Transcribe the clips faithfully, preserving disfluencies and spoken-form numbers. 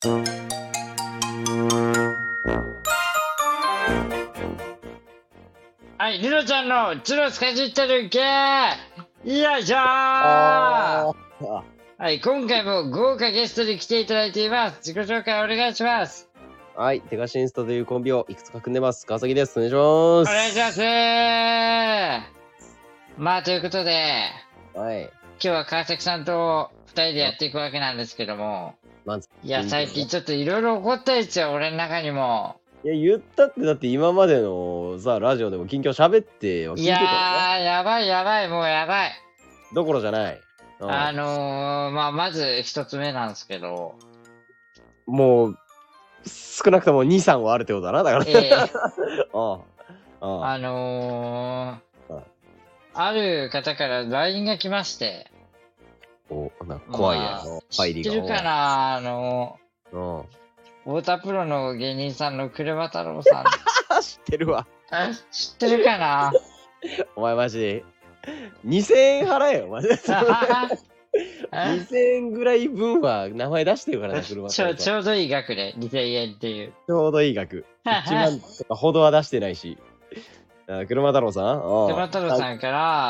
はい、ルノちゃんのチュロスかじってる系よいしょー。 あはい、今回も豪華ゲストに来ていただいています。自己紹介お願いします。 はい、テガシンストというコンビをいくつか組んでます。川崎です。お願いしおます。 願いしますー。まあ、ということで、 はい。 今日は川崎さんと二人でやっていくわけなんですけども、 まず、 いや、最近ちょっといろいろ起こったですよ、俺の中にも。 いや、言ったって、だって今までのさ、ラジオでも近況喋っては聞いいてたよね。 やー、やばいやばい、もうやばい。 どころじゃない。うん、 あのー、まあ、まず一つ目なんですけど、 もう、少なくともに、さんはあるってことだな、だから。 えー、 あああああのーうん、 ある方から ライン が来まして、 お、なんか怖いね。 まあ入りが。 知ってるかな、あのうん。 ー、太田プロの芸人さんの車太郎さん。 知ってるわ。 あ知ってるかな。 お前マジにせんえん払えよ、マジで。にせんえんぐらい分は名前出してるからな、車ちょちょうどいい額でにせんえんっていう。 ちょうどいい額。いちまんとかほどは出してないし。あ、車太郎さん車太郎さんから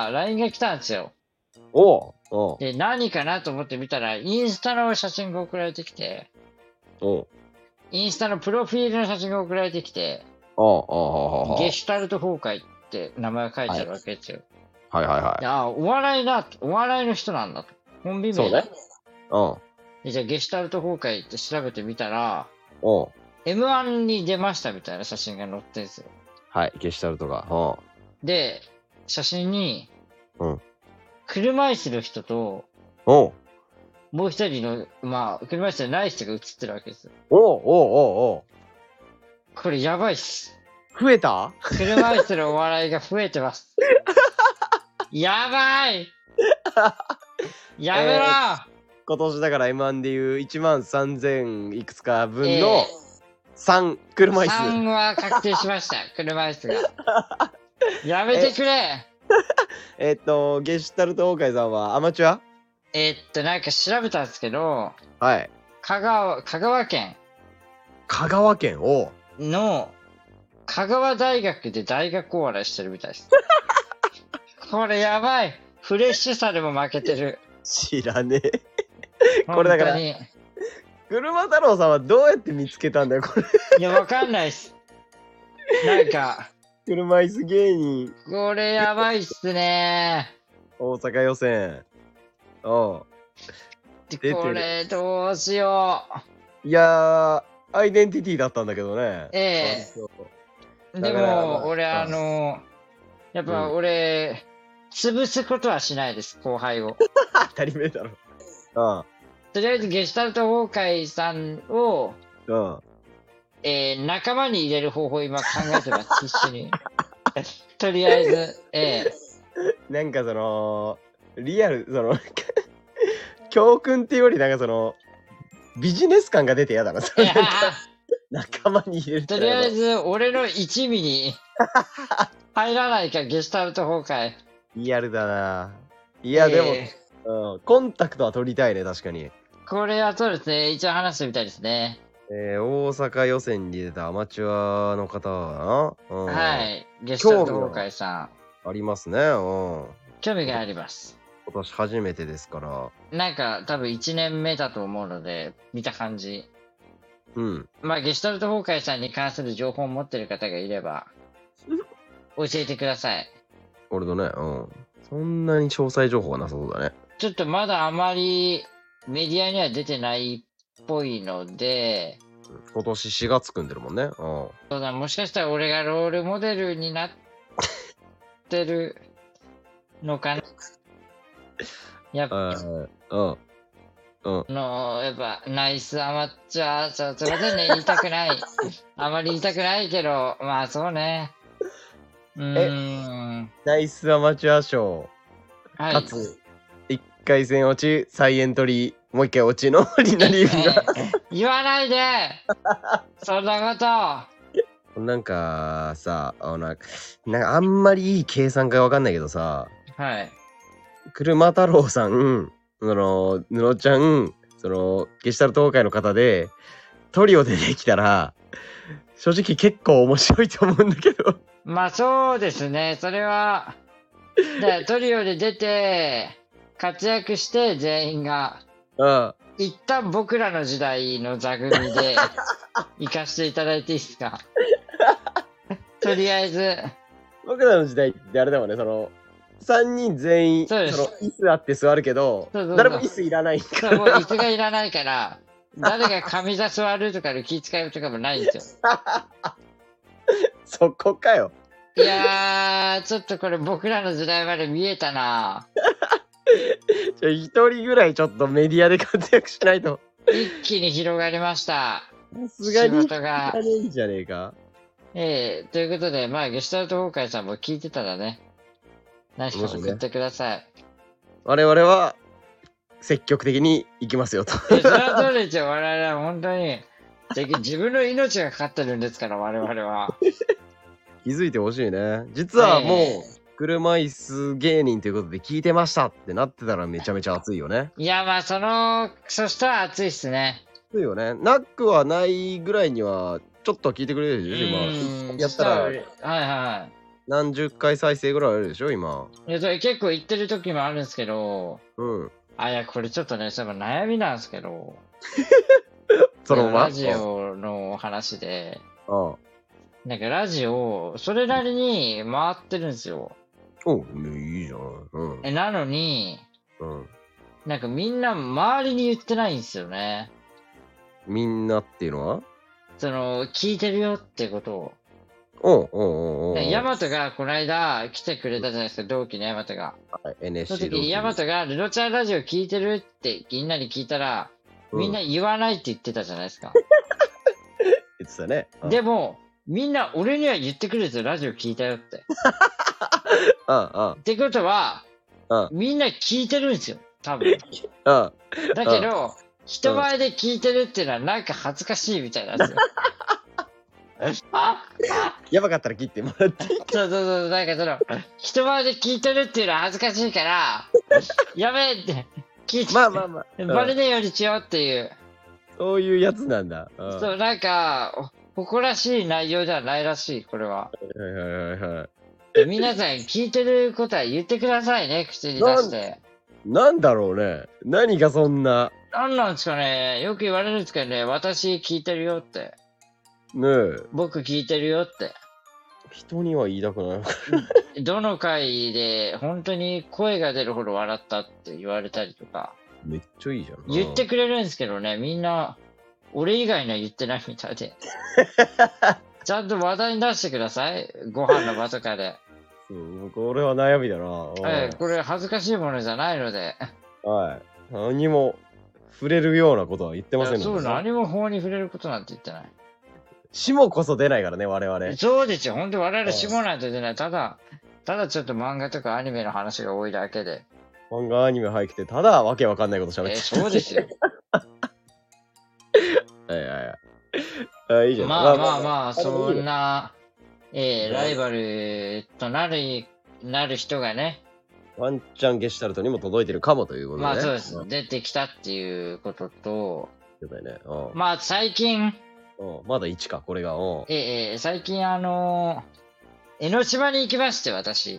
ライン が来たんですよ。 おうおうで、何かなと思って見たら、インスタの写真が送られてきて、 おうインスタのプロフィールの写真が送られてきて、 おうおうおうゲシュタルト崩壊って名前が書いてあるわけですよ。 はいはいはいや、お笑いだ、お笑いの人なんだと。コンビい。そう名だね。うん。 でじゃあ、ゲシュタルト崩壊って調べてみたら、 おうエムワン に出ましたみたいな写真が載ってるんですよ。 はい、ゲシュタルトが。おうで、写真に、 うん車椅子の人と、 おうもう一人の、まあ、車椅子じゃない人が写ってるわけですよ。 おうおうおうおうこれやばいっす。 増えた車椅子のお笑いが増えてます。やばいやめろ、 えー今年だから エムワン でいういちまんさんぜんいくつか分のえさん、車椅子。 さんは確定しました。車椅子が。やめてくれ。 えっと、ゲシュタルト崩壊さんはアマチュアえーっと、なんか調べたんですけど、 はい。 香川、香川県香川県をの香川大学で大学お笑いしてるみたいです。これやばい。フレッシュさでも負けてる。 知らねえ。これだから本当に車太郎さんはどうやって見つけたんだよ、これ。 いや、わかんないっす。なんか、 車椅子芸人、 これやばいっすね。 大阪予選。おうでてるこれどうしよいやー、アイデンティティだったんだけどね。 ええそうう。でだからまも、 あ俺、 ああの、やっぱうん俺、潰すことはしないです、後輩を。 当たり前だろ。 とりあえず、ゲシュタルト崩壊さんを、 うん。うん。 えー、仲間に入れる方法を今考えてます、必死に。とりあえず、ええなんかその、リアル、その、教訓っていうよりなんかその、ビジネス感が出て嫌だな。そいやれなんか仲間に入れるとりあえず、俺の一味に入らないか、ゲシュタルト崩壊。 リアルだな。いや、でも、 えうん、コンタクトは取りたいね、確かに。 ーこれはそうですね、一応話してみたいですね。 えー、大阪予選に出たアマチュアの方はな、うん、 は。い。ゲシュタルト崩壊さん、 ありますね。うん。 興味があります。 今年初めてですから。 なんか、多分いちねんめだと思うので、見た感じ。 うん。 まあ、ゲシュタルト崩壊さんに関する情報を持ってる方がいれば、教えてください。 俺とね、うん。そんなに詳細情報はなさそうだね。 ちょっとまだあまりメディアには出てないっぽいので、 今年しがつ組んでるもんね。うん。 そうだ、もしかしたら俺がロールモデルになってるのかな。やっぱ、 うん。うん。うん。 の、やっぱ、ナイスアマチュア、ちょ、すいませんね、言いたくない。あまり言いたくないけど、まあそうね。うーん。 ナイスアマチュア賞、 はい。 かつ、いっかい戦落ち、再エントリー、もう一回落ちのリナリーフが。 言わないでそんなことなんかさ、あのなんかなんかあんまりいい計算かわかんないけどさ、 はい。 車太郎さん、その、布ちゃん、その、ゲシュタルト崩壊の方で、 トリオでできたら、正直結構面白いと思うんだけど。 まあそうですね、それは、でトリオで出て、活躍して全員が、 うん。 一旦僕らの時代の座組で行かせていただいていいですか？とりあえず。 僕らの時代ってあれだもんね、その、さんにん全員、 そうですの椅子あって座るけど、 そうそうそう誰も椅子いらないかそうもう椅子がいらないから、誰が上座座るとかで気遣いとかもないんですよ。 ら。そこかよ。 いやー、ちょっとこれ僕らの時代まで見えたな。 じゃあ一人ぐらいちょっとメディアで活躍しないと。 一気に広がりました。 さすがに。 仕事が。 いいんじゃねえか。 ええー、ということで、まあ、ゲシュタルト崩壊さんも聞いてたらね、何か送ってください。 我々は積極的に行きますよと。 え、それはそうですよ。我々は本当に、自分の命がかかってるんですから、我々は。 気づいてほしいね。実はもう、 えー車椅子芸人ということで聞いてましたってなってたらめちゃめちゃ熱いよね。 いや、まあ、その、そしたら熱いっすね。 熱いよね。ナックはないぐらいには、ちょっと聞いてくれるでしょ、今。やったら、 はいは何十回再生ぐらいあるでしょ、今。 い。いや、それ結構言ってる時もあるんですけど、 うん。 あ、いや、これちょっとね、そういえば悩みなんですけど、 そのままラジオの話で、 ああ。 なんかラジオ、それなりに回ってるんですよ。 おう、いいじゃん。うん。 え、なのに、 うん。 なんかみんな周りに言ってないんですよね。 みんなっていうのはその、聞いてるよってことを。 おうおうおうおう。 ヤマトがこの間来てくれたじゃないですか、同期のヤマトが。 はい、エヌエスそシーの時にヤマトがルロちゃんラジオ聞いてるってみんなに聞いたら、みんな言わないって言ってたじゃないですか。 言ってたね。 でも、みんな俺には言ってくるんですよ、ラジオ聞いたよって。 ああ、 ってことは、 あみんな聞いてるんですよ、多分。 あ、 だけど、人前で聞いてるっていうのはなんか恥ずかしいみたいなんですよ。 やばかったら切ってもらって。 そうそうそう、なんかその、人前で聞いてるっていうのは恥ずかしいから、やべえって、聞いて、 まあまあまあ。 バレねえようにしようっていう。 そういうやつなんだ。うんそう、なんか、誇らしい内容ではないらしい、これは。 はいはいはいはい。 皆さん聞いてることは言ってくださいね、口に出して。 なんだろうね。何がそんな。 なんなんですかね。よく言われるんですけどね、私聞いてるよって。 ねえ。 僕聞いてるよって。 人には言いたくない。 どの回で本当に声が出るほど笑ったって言われたりとか。 めっちゃいいじゃん。 言ってくれるんですけどね、みんな、俺以外には言ってないみたいで。ちゃんと話題に出してください。ご飯の場とかで。 うん、これは悩みだな。 はい、これ恥ずかしいものじゃないので。 はい。何も触れるようなことは言ってませんので。 そう、何も法に触れることなんて言ってない。 下こそ出ないからね、我々。 そうですよ。本当我々下なんて出ない。ただ、ただちょっと漫画とかアニメの話が多いだけで。 漫画アニメ入ってただわけわかんないこと喋ってえー、そうですよ。 はいはいはい。あ、いいじゃん。 まあまあまあ、そんな、えー、ライバルとなる、なる人がね。 ワンチャンゲシュタルトにも届いてるかもということでね。 まあそうです。出てきたっていうことと、 そうだよね。うん。 まあ最近、 うん、まだいちか、これが。うん。 えー、最近あのー、江ノ島に行きまして、私。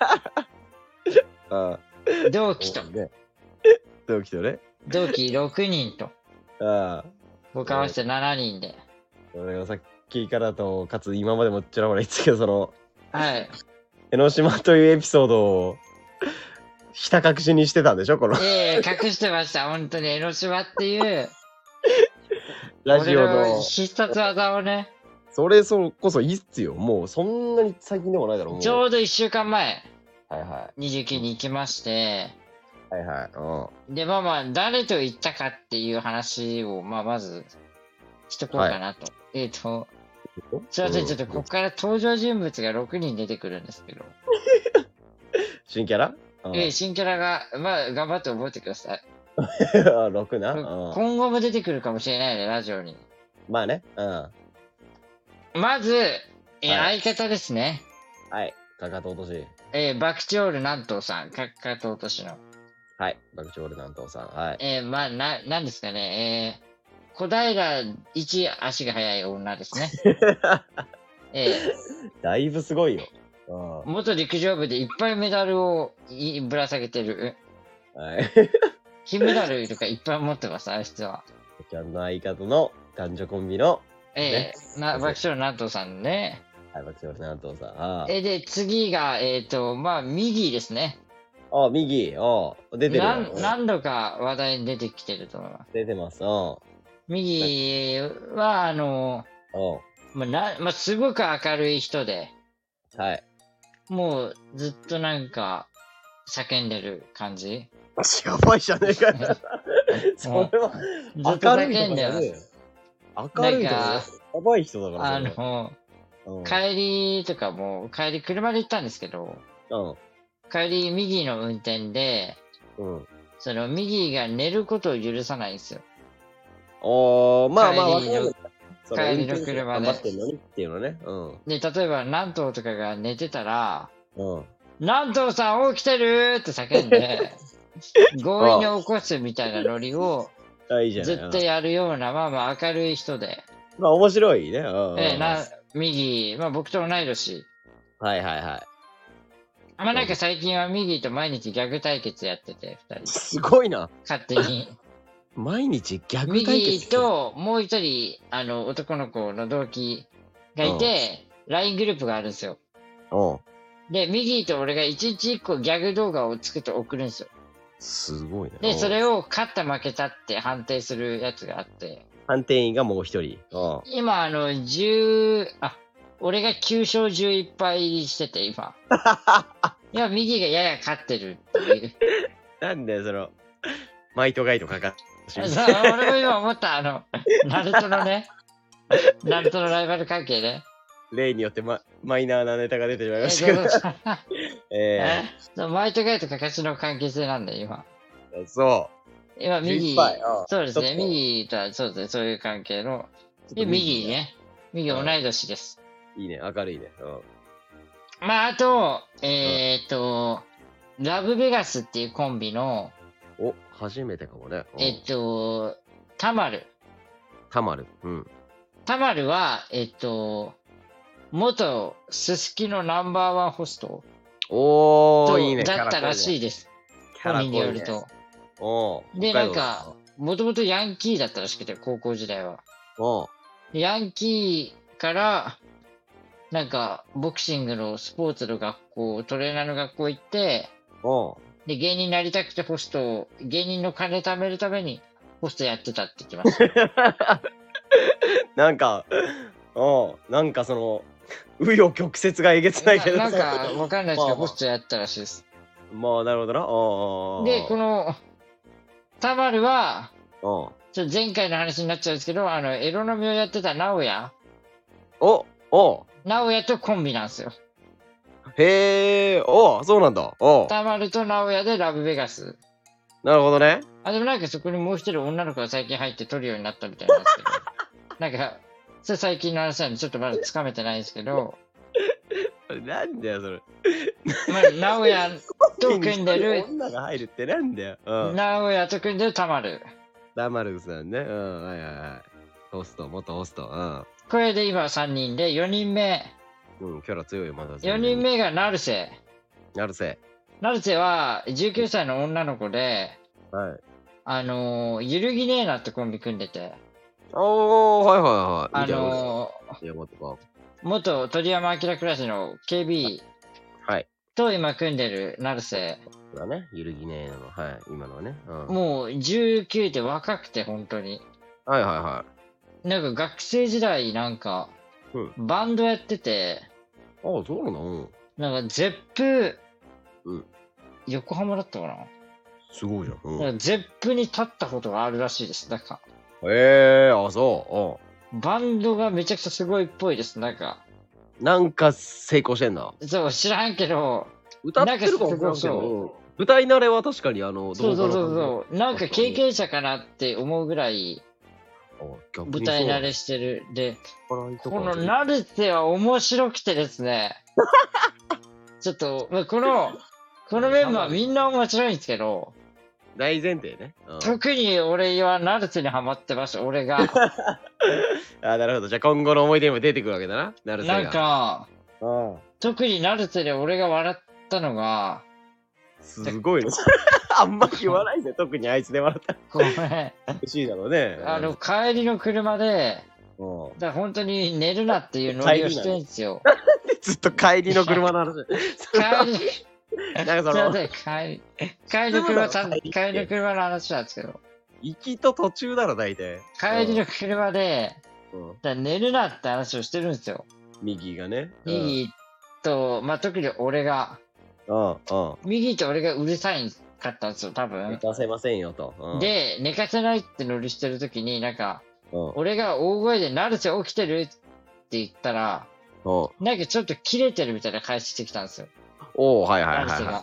あ同期と。 ね、同期とね。 同期ろくにんと。 ああ。 僕合わせてしちにんで。 俺がさっきからと、かつ今までもちらほら言ってたけど、その、 はい。 江ノ島というエピソードを、ひた隠しにしてたんでしょこの。 ええー、隠してました。本当に江ノ島っていう、 ラジオの。 必殺技をね。 それそこそいいっすよ。もうそんなに最近でもないだろう。 ちょうどいっしゅうかんまえ。 はいはにじゅうくに行きまして、 い。はいはい。うん。 で、まあまあ、誰と行ったかっていう話を、まあまず、しとこうかなと。はい、えっ、ー、と、すいません、ちょっとここから登場人物がろくにん出てくるんですけど。 新キャラえー、新キャラが、まあ、頑張って覚えてください。 あ、ろくな。 今後も出てくるかもしれないね、ラジオに。 まあね。うん。 まず、えーはい、 相方ですね。 はい。かかと落とし。 えー、バクチョール南東さん、かかと落としの。 はい。バクチョール南東さん。はい。 えー、まあ、な、なんですかね、えー、 小平一足が速い女ですね。ええだいぶすごいよ。 元陸上部でいっぱいメダルをいぶら下げてる。 はい。 金メダルとかいっぱい持ってます、あいつは。 ちゃんの相方の男女コンビの、 ええねな爆笑南東さんね。 はい、爆笑南東さん。あえで、次が、えっ、と、まあ、右ですね。 あ、あ右、ああ、出てるわ何何度か話題に出てきてると思います。 出てます。あ右は、あの、 あ、 まあなまあ、すごく明るい人で、 はい。 もうずっとなんか叫んでる感じ。 やばいじゃねえかよ。それは、 ずっと明るい叫んでます。 とかじゃねえよ。明るいとかなんかやばい人だから。 あの、 うん、 帰りとかも、帰り車で行ったんですけど、 うん。 帰り右の運転で、 うん。 その右が寝ることを許さないんですよ。 おー、まあまあ、わか帰りのる。その帰りの車で頑張ってんのにっていうのね。うん。 で、例えば南東とかが寝てたら、 うん。 南東さん起きてるって叫んで、強引に起こすみたいなノリをあ、いいじゃない。 ずっとやるような、まあまあ明るい人で、 まあ、面白いね。うん。 ええな、右、まあ僕と同い年。 はいはいはい。 まあなんか最近は右と毎日ギャグ対決やってて、二人。 すごいな。 勝手に。 毎日ギャグ対決。 右ともう一人、あの、男の子の同期がいて、ライン グループがあるんですよ。 うん。 で、右と俺が一日一個ギャグ動画を作って送るんですよ。 すごいね。 で、それを。 を勝った負けたって判定するやつがあって、 判定員がもう一人。うん。 今、あの、じゅう、あ、俺がきゅう勝じゅういっぱいしてて、今。今、右がやや勝ってるっていう。 なんだよ、その、マイトガイドかかって。 そう俺も今思った、あの、ナルトのね、ナルトのライバル関係ね。 例によってママイナーなネタが出てしまいましたけど。えそうマイトガイとカカシの関係性なんだよ、今。 ー、そ今、 う。 右いっぱいあ、 そうですね、 ちょっと右とは、そうですね、そういう関係の。で、 ちょっと右ね。右うん同い年です。 いいね、明るいね。うん。 まあ、あと、えーっと、ラブベガスっていうコンビの、 お、初めてかもね。うんえっと、タマル。 たまる。うん。 タマルは、えっと、元すすきのナンバーワンホストとおー、いいね。 だったらしい。 いです。 キャラ濃いね本人によると。 おー。 で、 北海道だなんか、もともとヤンキーだったらしくて、高校時代は。 おー。 でヤンキーから、なんか、ボクシングのスポーツの学校、トレーナーの学校行って、 おー。 で、芸人になりたくてホストを、芸人の金貯めるためにホストやってたって言ってました。 なんか、おー、なんかその、紆余曲折がえげつないけどななんか、わかんないですけど、 まあまあホストやったらしいです。 まあ、なるほどな。おー。 で、この、タマルは、 おー。 ちょっと前回の話になっちゃうんですけど、あの、エロ飲みをやってた直哉お、お直哉とコンビなんですよ。 へえ、おそうなんだ。おタマルと直哉でラブベガス。 なるほどね。 あ、でもなんかそこにもう一人女の子が最近入って撮るようになったみたいなんですけど。なんか、それ最近の話なんでちょっとまだつかめてないんですけど、 なんだよ、それ。 まあ、直哉と組んでる、 女が入るってなんだよ。うん。 直哉と組んでるタマル。 ダマルさんね。うん、はいはいはい。ホスト、元ホスト。 これで今さんにんで、よにんめ、 うん。うん、キャラ強いよ、まだ。 よにんめが成瀬。 なるせ。 成瀬はじゅうきゅうさいの女の子で、 はい。 あのー、ゆるぎねえなってコンビ組んでて、 おー、はいはいはい。 あ見たよの山とか。 ー、元鳥山明クラスの ケービーはい。 と今組んでる成瀬、 だね。揺るぎねえの。はい。今のはね。うん。 もうじゅうきゅうで若くて本当に。 はいはいはなんか学生時代なんか、 うんバンドやってて、 い。ああ、そうなの。 なんかゼップ、 うん横浜だったかな、 すごいじゃん。うん。 なんかゼップに立ったことがあるらしいです。なんか、 へえ、あ、そバンドがめちゃくちゃすごいっぽいです。なんか、 う。うん。なんか成功してんだ。 そう、知らんけど、 歌ってるかもしれんけなんかすごど、歌い慣れは確かにあの、 そうそうそうう。 そう、なんか経験者かなって思うぐらい舞台慣れしてる。で、この成瀬は面白くてですね、ちょっと、まあこの、このメンバーみんな面白いんですけど、 大前提ね。うん、 特に俺はナルセにハマってます、俺が。 あ、なるほど。じゃあ今後の思い出にも出てくるわけだな、ナルセが。 なんか、 うん、 特にナルセで俺が笑ったのが、 すごいね。あんまり言わないぜ、特にあいつで笑ったら。 ごめん。 欲しいだろうね。 あの、帰りの車で、 うん、 だから本当に寝るなっていうノリをしてるんですよ。 ずっと帰りの車の話。 帰り、 なんかその、 帰り、帰りの車ちゃん、帰りの車の話なんですけど。 行きと途中だろ、大体。 帰りの車で、 うん、 だ寝るなって話をしてるんですよ。 右がね。 右と、まあ、特に俺が、 うんうん。 右と俺がうるさいかったんですよ、多分。 寝かせませんよと。うん、 で、寝かせないってノリしてる時に、なんか、 うん、 俺が大声で、ナルセ起きてるって言ったら、 うん、 なんかちょっとキレてるみたいな返してきたんですよ。 おー、はいはいはい、 ナルセが。 はい。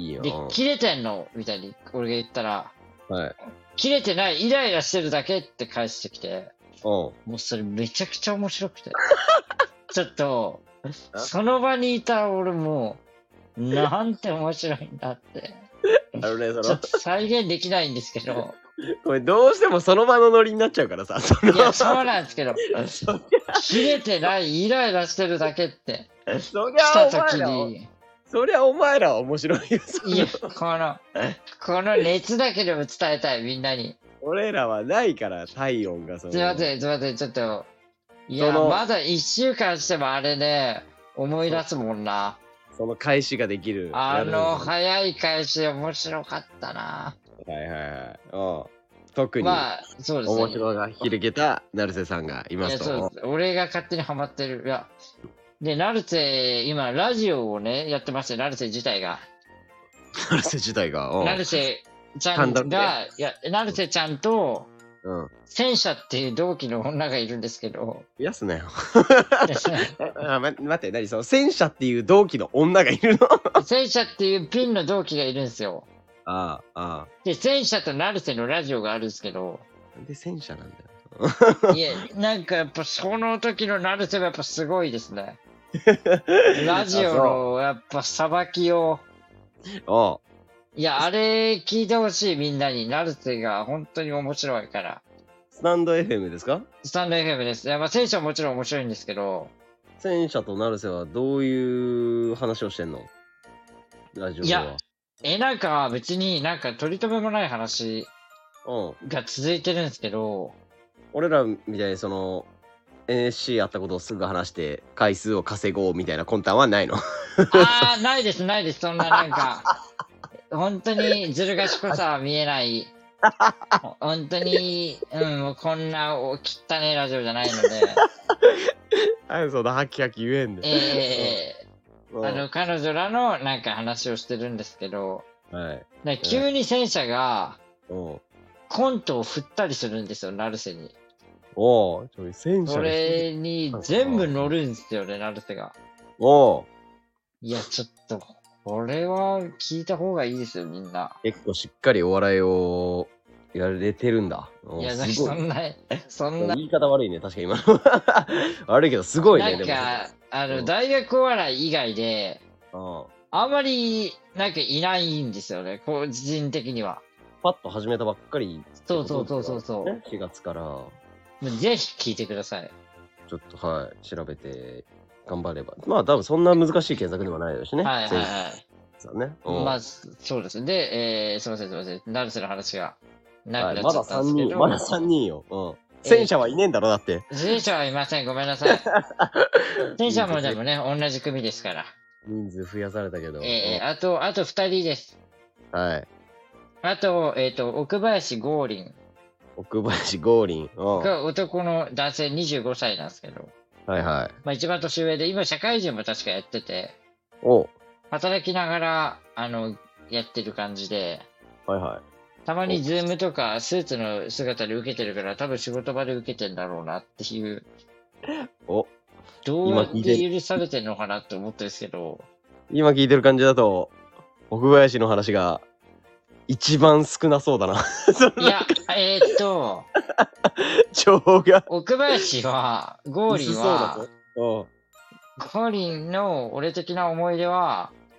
いいよ。 で、キレてんのみたいに俺が言ったら、 はい。 キレてない、イライラしてるだけって返してきて、 うん。 もうそれめちゃくちゃ面白くて。ちょっと、その場にいた俺も、なんて面白いんだって。 あのね、その、 ちょっと再現できないんですけど。 これどうしてもその場のノリになっちゃうからさ。そのいや、そうなんですけど、切れてない、イライラしてるだけって、 そり来たゃお前ら、 時に、 そりゃお前らは面白いよ。そのいや、この、この熱だけでも伝えたい、みんなに。 俺らはないから、体温がその。 すいません、すいません、ちょっと、いや、 そのまだ一週間してもあれね、思い出すもんな。 その返しができる。 あの、 は早い返し面白かったな。 いはいはい。うん。特に、 まあ、そうですね。 面白が広げた成瀬さんがいまいや、 すと。 そうです。俺が勝手にハマってる。いや、で、成瀬、今、ラジオをね、やってまして、成瀬自体が。 成瀬自体が。うん。 成瀬ちゃん単独でが、いや、成瀬ちゃんと、 うん。 戦車っていう同期の女がいるんですけど、 増やすなよ。あ、ま、待って、何その戦車っていう同期の女がいるの？ 戦車っていうピンの同期がいるんですよ。 ああ、ああ。 で、戦車と成瀬のラジオがあるんですけど、 なんで戦車なんだよ。 いや、なんかやっぱその時の成瀬はやっぱすごいですね。ラジオのやっぱさばきを、 おう。 いや、あれ聞いてほしいみんなに。成瀬が本当に面白いから。 スタンド エフエム ですか？ スタンド エフエム です。いや、まあ戦車はもちろん面白いんですけど、 戦車と成瀬はどういう話をしてんの？ラジオでは。 いやえ、なんか別になんか取り留めもない話うん。 が続いてるんですけど、 俺らみたいにその エヌエスシー やったことをすぐ話して回数を稼ごうみたいな魂胆はないの？ あー、ないです、ないです。そんななんか、本当にずる賢さは見えない。本当に、うん、もうこんな汚ねラジオじゃないので、 はい、そのハキハキ言えんで。 えうんー、あの、彼女らのなんか話をしてるんですけど、 はい。 なんか急に戦車がうんコントを振ったりするんですよ、成瀬に。 おう、ちょい戦車そにれに全部乗るんですよね、成瀬が。 おう、 いや、ちょっと、これは聞いた方がいいですよ、みんな。 結構しっかりお笑いをやれてるんだ。おういや、 すごい。 そんな、そんな、 言い方悪いね、確か今の。悪いけど、すごいね、 なんか、あの、 うん大学お笑い以外で、 でも。 あんまり、なんかいないんですよね、個人的には。 パッと始めたばっかり。 そうそうそうそうそうね。しがつから、 もうぜひ聞いてください。 ちょっとはい、調べて頑張れば。まあ多分そんな難しい検索ではないですしね。 はいはいはい。 そうね。うんまあ、そうです。で、えー、すいませんすいません。成瀬の話がなはい、まだくなっちゃったんで 3 すけど。 人、まださんにんよ。うん。 えー戦車はいねえんだろ、だって。 戦車はいません。ごめんなさい。戦車もでもね、同じ組ですから。 人数増やされたけど。 えー、あと、あとふたりです。 うんはい。 あと、えっ、と、奥林剛林奥林剛林。うん。 が男の男性にじゅうごさいなんですけど、 はいはい。 まあ一番年上で、今社会人も確かやってて、 お働きながら、あの、やってる感じで、 はいはたまにズームとかスーツの姿で受けてるから多分仕事場で受けてんだろうなっていう、 い。おどうやっ今聞いてて許されてんのかなって思ってるんですけど、 今聞いてる感じだと、奥林の話が一番少なそうだな。 いや、えーっと、 情報が。 奥林は、ゴーリンは、 うん。 ゴーリンの俺的な思い出は、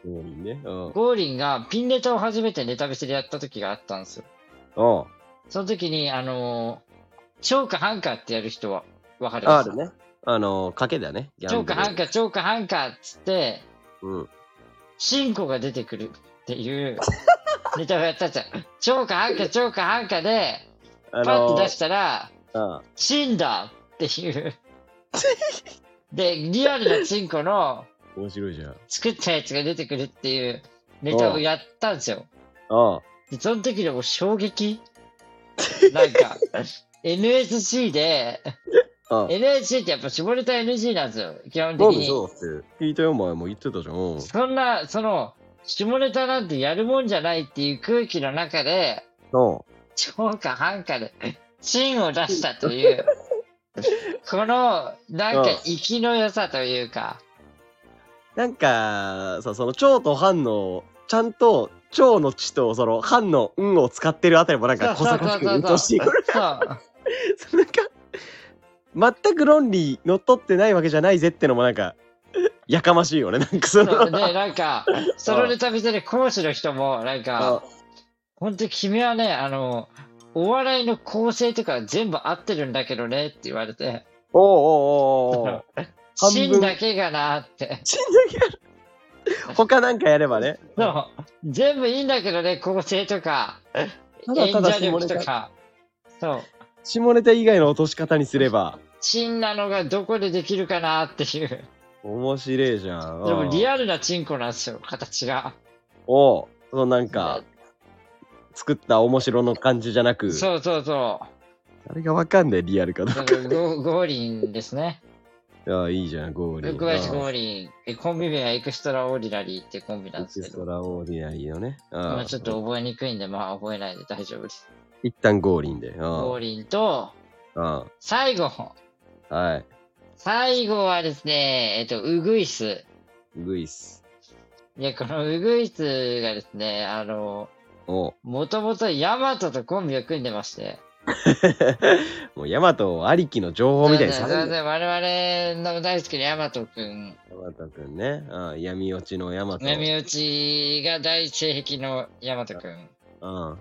ゴーリンね。うん。 ゴーリンがピンネタを初めてネタ見せでやった時があったんですよ。 おう。 その時に、あのー、チョークハンカーってやる人はわかりますか？ あるね。あの、賭けだね。 チョークハンカー、チョークハンカーっつって、 うん。 シンコが出てくるっていうネタをやったんですよ。チョークハンカー、チョークハンカーで、 あパッての出したら、 ー、うん。 死んだっていう。で、リアルなチンコの面白いじゃん。 作ったやつが出てくるっていうネタをやったんですよ。 ああ。 で、その時でも衝撃なんか、エヌエスシー で、 ああエヌエスシー ってやっぱ絞れた エヌジー なんですよ。基本的に。 なんでそうって聞いたよ、前も言ってたじゃん。 そんな、その、下ネタなんてやるもんじゃないっていう空気の中で、 うん。 超か半かで、チンを出したという、この、なんか、生きの良さというか。 なんか、さ、その腸と飯の、ちゃんと腸の血とその飯の運を使ってるあたりもなんか小賢しくうとしい。そう。なんか、全く論理乗っ取ってないわけじゃないぜってのもなんか、やかましいよね、なんかその。 で、なんか、そのネタ見せで講師の人も、なんか、本当に君はね、あの、お笑いの構成とか全部合ってるんだけどねって言われて。 おうおうおうおう。 芯だけがなって。 芯だけが他なんかやればね。 そう。全部いいんだけどね、構成とか、 ただただ演者力とか。そう。 下ネタ以外の落とし方にすれば。 芯なのがどこでできるかなっていう。 面白いじゃん。 でもリアルなチンコなんですよ、形が。 おう。そのなんか、作った面白の感じじゃなく。 そうそうそう。 あれがわかんないリアルかどうか。 ゴゴーリンですね。 ああ、いいじゃん、ゴーリン。 小林ゴーリン。コンビ名はエクストラオーディナリーってコンビなんですけど。 エクストラオーディナリーのね。 まあちょっと覚えにくいんで、まあ覚えないで大丈夫です。 一旦ゴーリンで。 ゴーリンと、 ああ最後。 はい。 最後はですね、えっと、ウグイス。 ウグイス。 いや、このウグイスがですね、あの、 おもともとヤマトとコンビを組んでまして。 もうヤマトありきの情報みたいにされてる。我々の大好きなヤマトくん。 ヤマトくんね。ああ、闇落ちのヤマト。 闇落ちが大性癖のヤマトくん。 うん。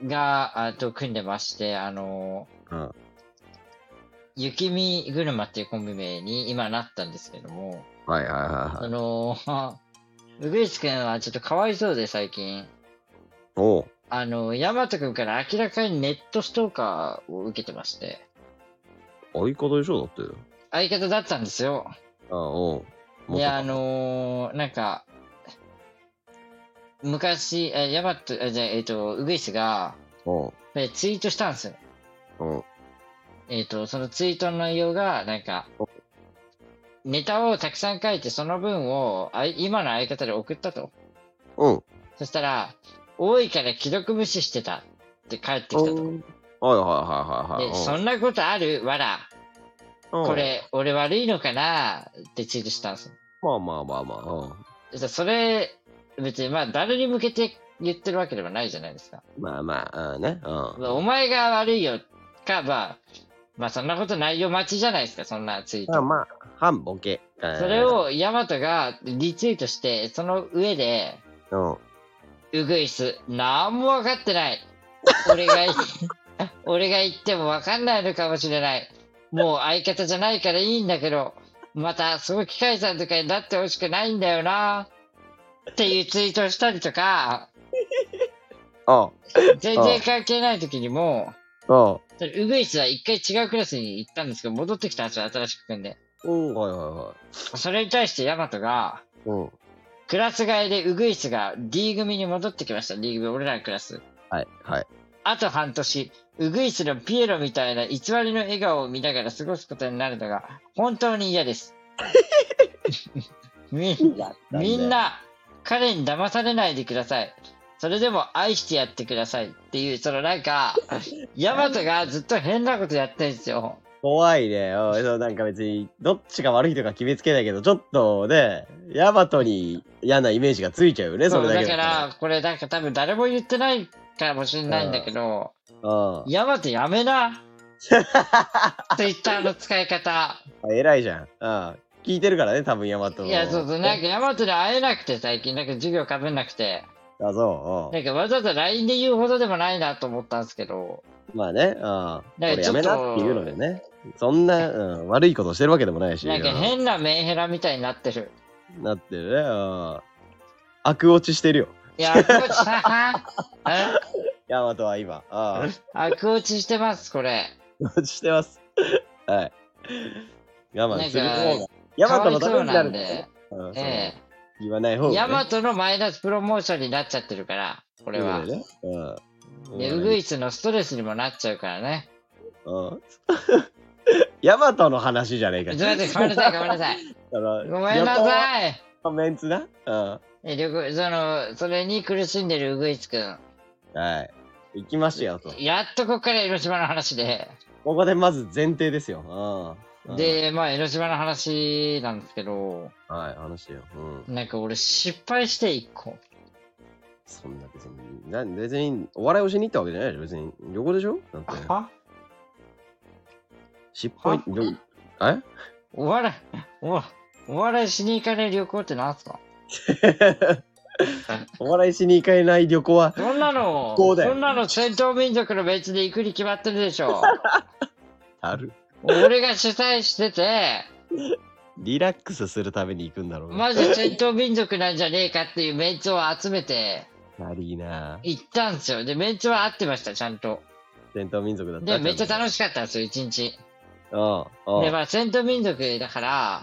が、あと組んでまして、あの、 うん。 雪見車っていうコンビ名に今なったんですけども。 はいはいはいはい。 あの、ウグイスくんはちょっとかわいそうで最近。 おう。 あの、ヤマトくんから明らかにネットストーカーを受けてまして。 相方でしょだって。 相方だったんですよ。 ああ、おう。 いや、あのー、なんか、昔、えヤマト、じゃえっ、ー、と、ウグイスが、 おう。 ツイートしたんですよ。 おう。 えっ、ー、と、そのツイートの内容が、なんか、ネタをたくさん書いて、その分をあ今の相方で送ったと。 うん。 そしたら、多いから既読無視してたって帰ってきたと。はいはいはいはいはい。 で、そんなことあるわら。これ、俺悪いのかなってツイートしたんですよ。 まあまあまあまあ。それ、別にまあ誰に向けて言ってるわけではないじゃないですか。 まあまあ、ね。うん。 お前が悪いよか、まあ、まあそんなことないよ待ちじゃないですか、そんなツイート。 まあまあ、半ボケ。 それをヤマトがリツイートして、その上で、 うん。 ウグイス、なんも分かってない。俺が、俺が言っても分かんないのかもしれない。もう相方じゃないからいいんだけど、また、その機械さんとかになってほしくないんだよな。っていうツイートをしたりとか、 ああ全然関係ない時にも、 ああウグイスは一回違うクラスに行ったんですけど、戻ってきたんですよ、新しく組んで。 おはいはいはい。 それに対してヤマトが、 うん。 クラス替えでウグイスが D 組に戻ってきました。D 組、俺らのクラス。 はい、はい。 あと半年、ウグイスのピエロみたいな偽りの笑顔を見ながら過ごすことになるのが本当に嫌です。みんな、みんな、彼に騙されないでください。それでも愛してやってくださいっていう、そのなんか、ヤマトがずっと変なことやってるんですよ。 怖いね。そうなんか別に、どっちが悪いとか決めつけないけど、ちょっとね、ヤマトに嫌なイメージがついちゃうよね、それだけだから、これなんか多分誰も言ってないかもしれないんだけど、ヤマトやめな。ツイッターの使い方。 偉いじゃん。 聞いてるからね、多分ヤマト。 いや、そうそう、なんかヤマトに会えなくて最近、なんか授業かぶんなくて。 あ、そう。 なんかわざわざ ライン で言うほどでもないなと思ったんですけど。 まあね、うん。 なんか俺ちょっとやめなっていうのでね。そんな、うん、悪いことしてるわけでもないし。 なんか変なメンヘラみたいになってる。 なってるね。うん。悪落ちしてるよ。 いや、悪落ちしたヤマトは今。ああ。悪落ちしてます、これ。 あ。してます。はい。我慢する方なんが。ヤマトのためになるんで。 うん、 え言わない方が、ね。 ヤマトのマイナスプロモーションになっちゃってるから、これは。 ね、うん。 で、ウグイスのストレスにもなっちゃうからね。 うん。ヤマトの話じゃねえか。 ちょっと待って、ごめんなさい、ごめんなさい。ごめんなさい。 メンツな。うん。 え、旅行、その、それに苦しんでるウグイスくん。 はい。行きましたよと。 やっとここから江ノ島の話で。 ここでまず前提ですよ。 うん。で、まあ江ノ島の話なんですけど。 はい、話してよ。 うん。なんか俺失敗して一個。 そんな別に、な別にお笑いをしに行ったわけじゃないでしょ。別に旅行でしょ。なんて。 は失敗えお笑い、おお笑いしに行かない旅行ってなんすかお笑いしに行かない旅行は。 そんなの、そんなの戦闘民族の別で行くに決まってるでしょ。 ある。 俺が主催してて、 リラックスするために行くんだろう。 マジ戦闘民族なんじゃねえかっていうメンツを集めて、 悪いな。 行ったんですよ。で、メンツは合ってました、ちゃんと。 戦闘民族だった。 で、めっちゃ楽しかったんですよ、一日。 ああ。 で、まあ、戦闘民族だから、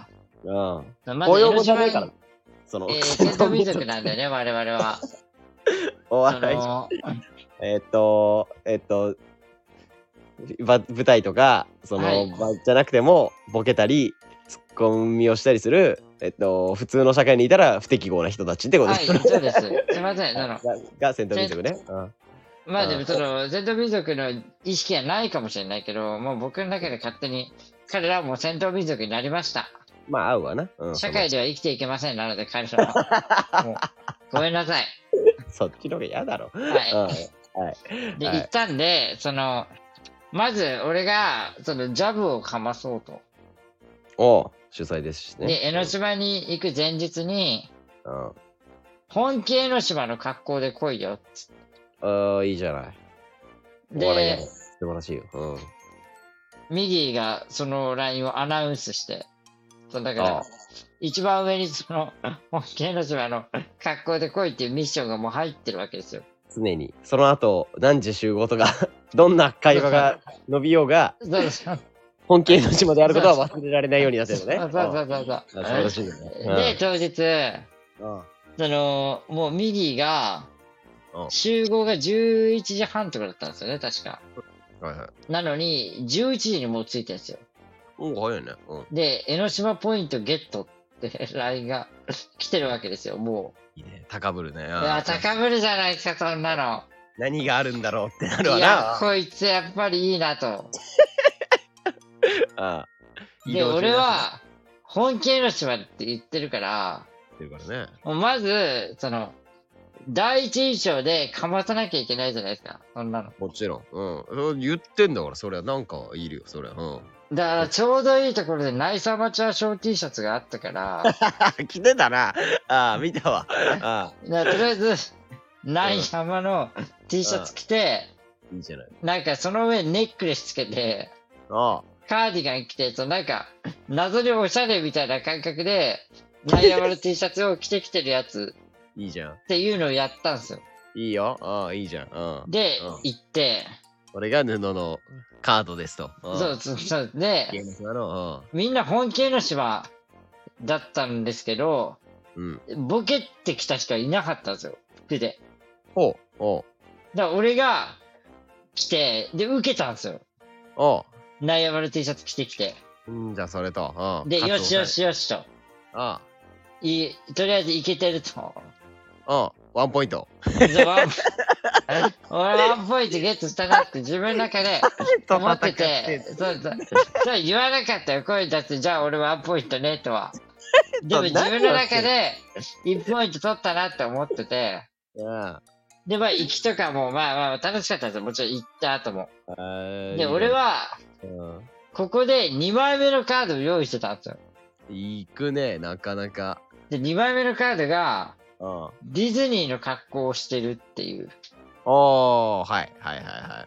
ああ。まず江ノ島に、 その、 えー、戦闘民族なんだよね、我々は。 お笑い。えっと、えっと、舞台とか、その、はい、じゃなくても、ボケたり、ツッコミをしたりする、えっと、普通の社会にいたら不適合な人たちってことです。 はい、そうです。すいません。そのが戦闘民族ね。 まあでも、その、戦闘民族の意識はないかもしれないけど、もう僕の中で勝手に、彼らはもう戦闘民族になりました。 まあ、合うわな。 うん、社会では生きていけません。なので、彼らは。もうごめんなさい。 そっちの方が嫌だろ。 はい。はい。で、行ったんで、その、まず、俺が、その、ジャブをかまそうと。 おう、主催ですしね。 で、江ノ島に行く前日に、 うん。 本気江ノ島の格好で来いよ、つって。 ああ、いいじゃない。 で、 素晴らしいよ。うん。 ミギーがそのラインをアナウンスして、そうだから、一番上にその、本気江ノ島の格好で来いっていうミッションがもう入ってるわけですよ。 常に。その後、何時集合とか、どんな会話が伸びようが、 そうそう。 本気江ノ島であることは忘れられないようになってるのね。 そうそうそうそう。 素晴らしいね。 で、当日、その、もうミギーが、集合がじゅういちじはんとかだったんですよね、確か。 はいはい。 なのに、じゅういちじにもう着いてるんですよ。 おお、早いね。 うん、で、江ノ島ポイントゲットって ライン が来てるわけですよ、もう。いいね。高ぶるね。いや、高ぶるじゃないですか、そんなの。 何があるんだろうってなるわな。 いや、こいつやっぱりいいなと。 ああ。 で、俺は、本気江ノ島って言ってるから、 言ってるからね。 もうまず、その、第一印象でかまさなきゃいけないじゃないですか、そんなの。 もちろん。うん。言ってんだから、それはなんかいるよ、それは。うん。 だから、ちょうどいいところでナイスアマチュアショー T シャツがあったから。 着てたな。ああ、見たわ。ああ。とりあえず、ナイスアマの T シャツ着て、 いいじゃない。 なんかその上ネックレスつけて、 ああ。 カーディガン着て、そのなんか、謎におしゃれみたいな感覚で、ナイアマの T シャツを着てきてるやつ。 いいじゃん。 っていうのをやったんですよ。 いいよ。ああ、いいじゃん。うん、 で、 うん、 行って、 俺が布のカードですと。 うん、そうそうそう。で、 のみんな本気江ノ島だったんですけど、うん、ボケってきた人はいなかったんですよ。服で。 ほう。おう。 だから俺が来て、で、受けたんですよ。 おう。 ナイアマの T シャツ着てきて。 うん、じゃあそれと。 で、よしよしよしと。 ああ。 いとりあえずいけてると。 ああ、ワンポイント。 ワン俺ワンポイントゲットしたなって自分の中で思ってて、そうそう。そう言わなかったよ、声出して、じゃあ俺ワンポイントねとは。でも自分の中でいちポイント取ったなって思ってて。で、まあ行きとかもまあまあ楽しかったですよ、もちろん行った後も。で、俺は、ここでにまいめのカードを用意してたんですよ。 行くね、なかなか。 で、にまいめのカードが、 うん。 ディズニーの格好をしてるっていう。 おー、はい、はい、はい、はい。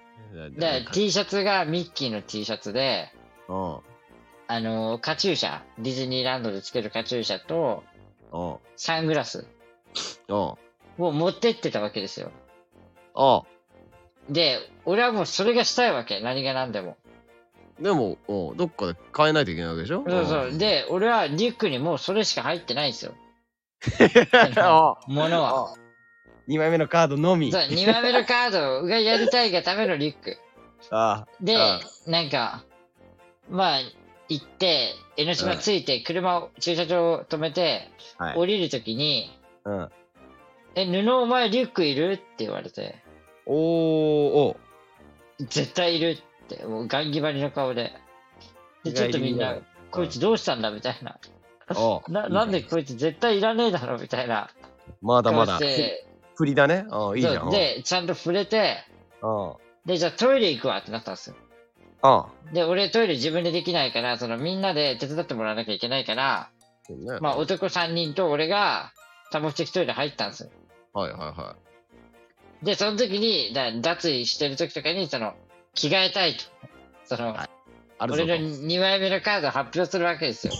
で、T シャツがミッキーの T シャツで、 うん。 あのー、カチューシャ、ディズニーランドでつけるカチューシャと、 うん。 サングラスうん。 を持ってってたわけですよ。 うん。 で、俺はもうそれがしたいわけ。何が何でも。 でも、うん、どっかで変えないといけないわけでしょ。 そうそう。で、俺はリュックにもうそれしか入ってないんですよ。ものは。 にまいめのカードのみ。 そう、にまいめのカードがやりたいがためのリュック。 ああ。 でああ、 なんか、まあ、行って、江ノ島着いて、車を、駐車場を止めて、 はい。 降りるときに、 うん。 え、布お前リュックいるって言われて、 おー、お絶対いるって、もうガンギバリの顔で。で、ちょっとみんな、こいつどうしたんだみたいな。 おな、なんでこいつ絶対いらねえだろみたいなまだまだ。 顔して、 振りだね。ああ、いいじゃん。 そうで、ちゃんと触れて、 あで、じゃあトイレ行くわってなったんですよ。 あ。あで、俺トイレ自分でできないから、そのみんなで手伝ってもらわなきゃいけないから、 あ。ね、 まあ男さんにんと俺が多目的トイレ入ったんですよ。 はいはいはで、その時に、だ脱衣してる時とかに、その、着替えたいと。その、 はいあるぞ俺と。 のにまいめのカードを発表するわけですよ。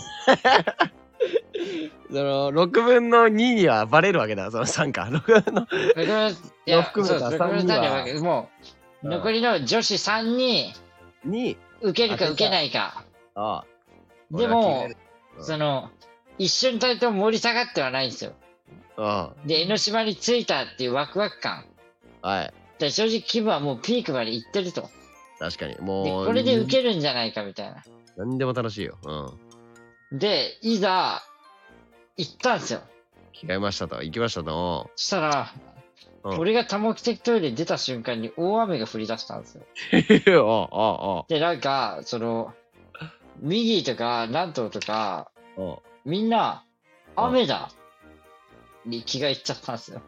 その、ろくぶんのににはバレるわけだ。そのさんか。ろくぶんの。 ろくぶんの、いや、 含めたそうです。ろくぶんのさんにはさんにはもう、 うん残りの女子さんに、 に、 受けるか当てた受けないか。 ああ。 でも、 うんその、一瞬たりとも盛り下がってはないんですよ。 あで、江ノ島に着いたっていうワクワク感。 あ。はい。 で、正直気分はもうピークまで行ってると。 確かに。 で、 もう。 これで受けるんじゃないかみたいな。 なんでも楽しいよ。うん。 で、いざ、行ったんですよ。 着替えましたと。行きましたと。 そしたら、 うん俺が多目的トイレ出た瞬間に大雨が降り出したんですよ。 ああ、ああ、 で、なんか、その、右とか南東とか、 ああ。 みんな、雨だに気がいっちゃったんですよ。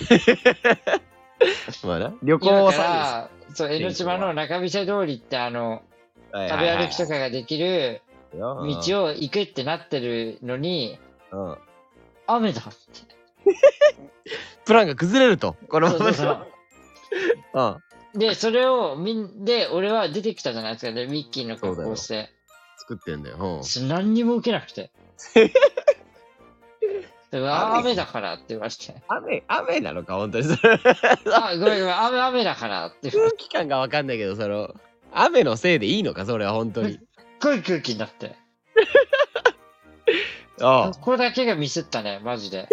まあな。旅行今かはさ、 ら、そう、江ノ島の中見世通りってあの、 はい食べ歩きとかができる道道を行くってなってるのに、 うん。 雨だって。 プランが崩れると。このままそうそうそううん。 で、それをみんで、俺は出てきたじゃないですか。で、ミッキーの格好をして。 作ってんだよ。うん。 何にも受けなくて。であ雨だからって言われて。 雨、雨なのか、本当にそれ。 あ、ごめんごめん、雨、雨だからって言われて。 空気感がわかんないけど、その、雨のせいでいいのか、それは本当に。 濃い空気になって。 ああ。 ここだけがミスったね、マジで。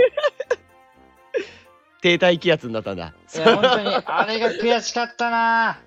停滞気圧になったんだ。 いや、本当に、あれが悔しかったな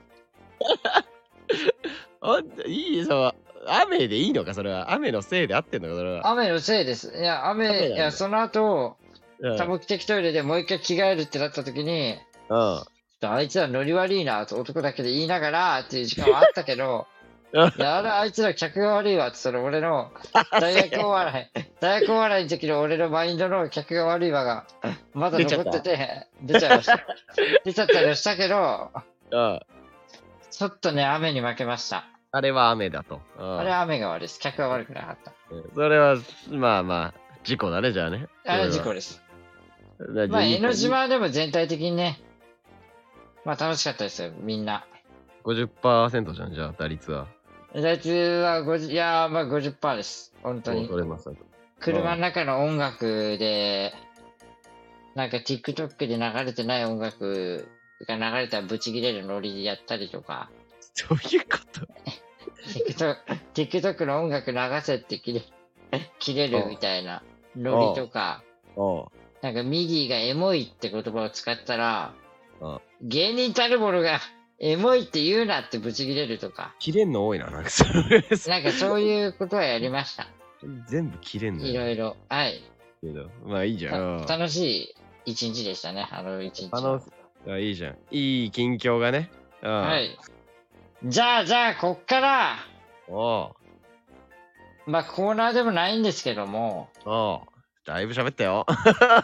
ほんといい、その、雨でいいのか、それは。雨のせいで合ってんのか、それは。 雨のせいです。いや、雨、 雨なんだいや、その後、 うん。 多目的トイレでもう一回着替えるってなった時に、 うん。 あいつらノリ悪いなと男だけで言いながらっていう時間はあったけど、いや、あれ、あいつら客が悪いわって、その俺の大学お笑い、大学お笑いの時の俺のマインドの客が悪いわが、まだ残ってて、出ちゃいました。出ちゃったりはしたけど、 うん。 ちょっとね、雨に負けました。 あれは雨だと。うんあれは雨が悪いです。客が悪くなかった。 うんそれは、まあまあ、事故だね、じゃあね。 あれは事故です。 故まあ、江ノ島はでも全体的にね、まあ楽しかったですよ、みんな。 ごじゅっパーセントじゃん、じゃあ、打率は。 打率はごじゅう、いやー、まあごじゅっパーセントです。本当にそう。取れます。 車の中の音楽で、なんか TikTok で流れてない音楽が流れたらブチ切れるノリでやったりとか、 どういうこと TikTok, TikTok の音楽流せって切れ切れるみたいなノリとか、 おうなんかミディがエモいって言葉を使ったらあ、 芸人たるものがエモいって言うなってブチ切れるとか、 切れんの多いな、なんかそれ。 なんかそういうことはやりました。 全部切れんのよ。 いろいろ。はい。 けどまあいいじゃん。 た楽しい一日でしたね、あの一日は。 あの、あいいじゃん。いい近況がね。うん、 は。い。じゃあ、じゃあ、こっから、 おうまあ、コーナーでもないんですけども、 おうだいぶ喋ったよ。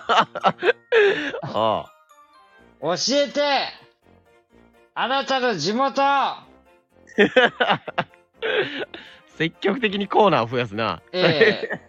おう教えてあなたの地元積極的にコーナーを増やすな。 ええ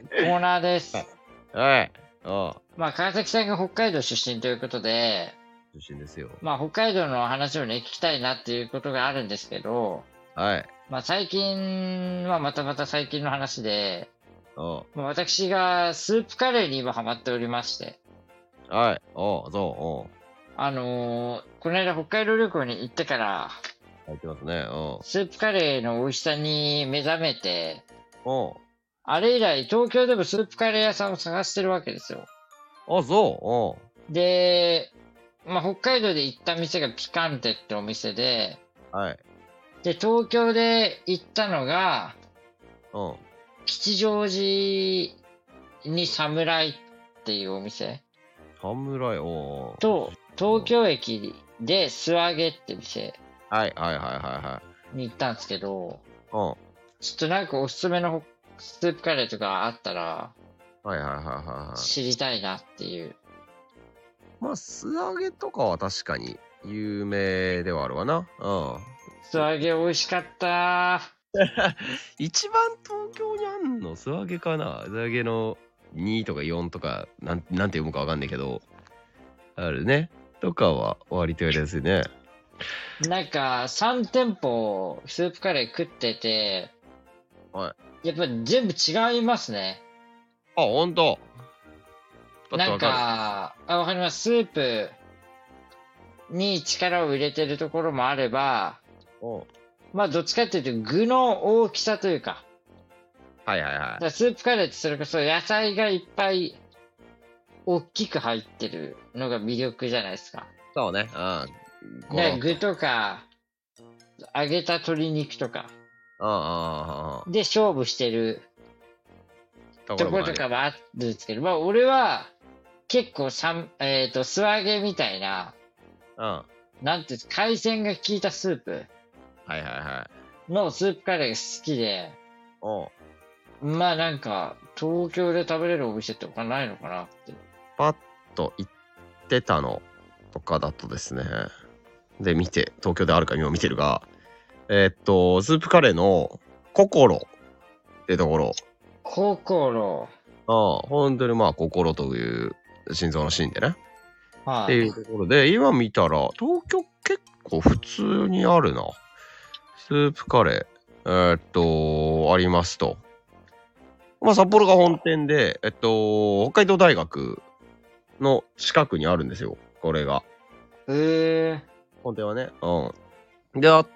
ーナーです。 はい。ああ。 まあ、川崎さんが北海道出身ということで、 出身ですよ。 まあ、北海道の話をね、聞きたいなっていうことがあるんですけど、 はい。 まあ、最近はまたまた最近の話で、 あまあ私がスープカレーに今ハマっておりまして、 あ。はい。ああ、そう。 あのーこの間北海道旅行に行ってから、 入ってますね。うん。 スープカレーの美味しさに目覚めて、 うん。 あれ以来東京でもスープカレー屋さんを探してるわけですよ。 あ、そう。 で、まあ、北海道で行った店がピカンテってお店で、 うん。はい。 で、東京で行ったのが、 うん。 吉祥寺に侍っていうお店侍、おと、東京駅で素揚げって店はいはいはいはに行ったんですけど、 いはい。 ちょっとなんかおすすめのスープカレーとかあったらうん。はいはいはいはいはい。 知りたいなっていう。 まあ、素揚げとかは確かに有名ではあるわな。うん。 素揚げ美味しかった一番東京にあんの素揚げかな。素揚げのにとかよんとか、なん、なんて読むかわかんないけど、あるね。とかは割とやりやすいね。 なんかさん店舗スープカレー食ってて、 はい。 やっぱ全部違いますね。 あ、ほんと。だってなんわかる。 か、あ、わかります。スープに力を入れてるところもあれば、 おまあどっちかっていうと具の大きさというか、 はいはいはだからスープカレーってそれこそ野菜がいっぱい大きく入ってるのが魅力じゃないですか。 い。そうね。うん。 で、具とか、揚げた鶏肉とか、 うんうんうんうん。 で勝負してるとところもあるよ。 とかはあるんですけど、まあ俺は結構さん、えっと、素揚げみたいな、 うん。はなんていうんですか、海鮮が効いたスープいはいはい。 のスープカレーが好きで、 おうまあなんか、東京で食べれるお店って他ないのかなって。 パッと行ってたのとかだとですね。で、見て、東京であるか今見てるが、えーっと、スープカレーの心ってところ。 心。 ああ、本当にまあ、心という心臓のシーンでね。っていはい。 うところで、今見たら、東京結構普通にあるな。スープカレー、えーっと、ありますと。まあ、札幌が本店で、えっと、北海道大学の近くにあるんですよ、これが。 へえ。 本店はね。うん。で、あって、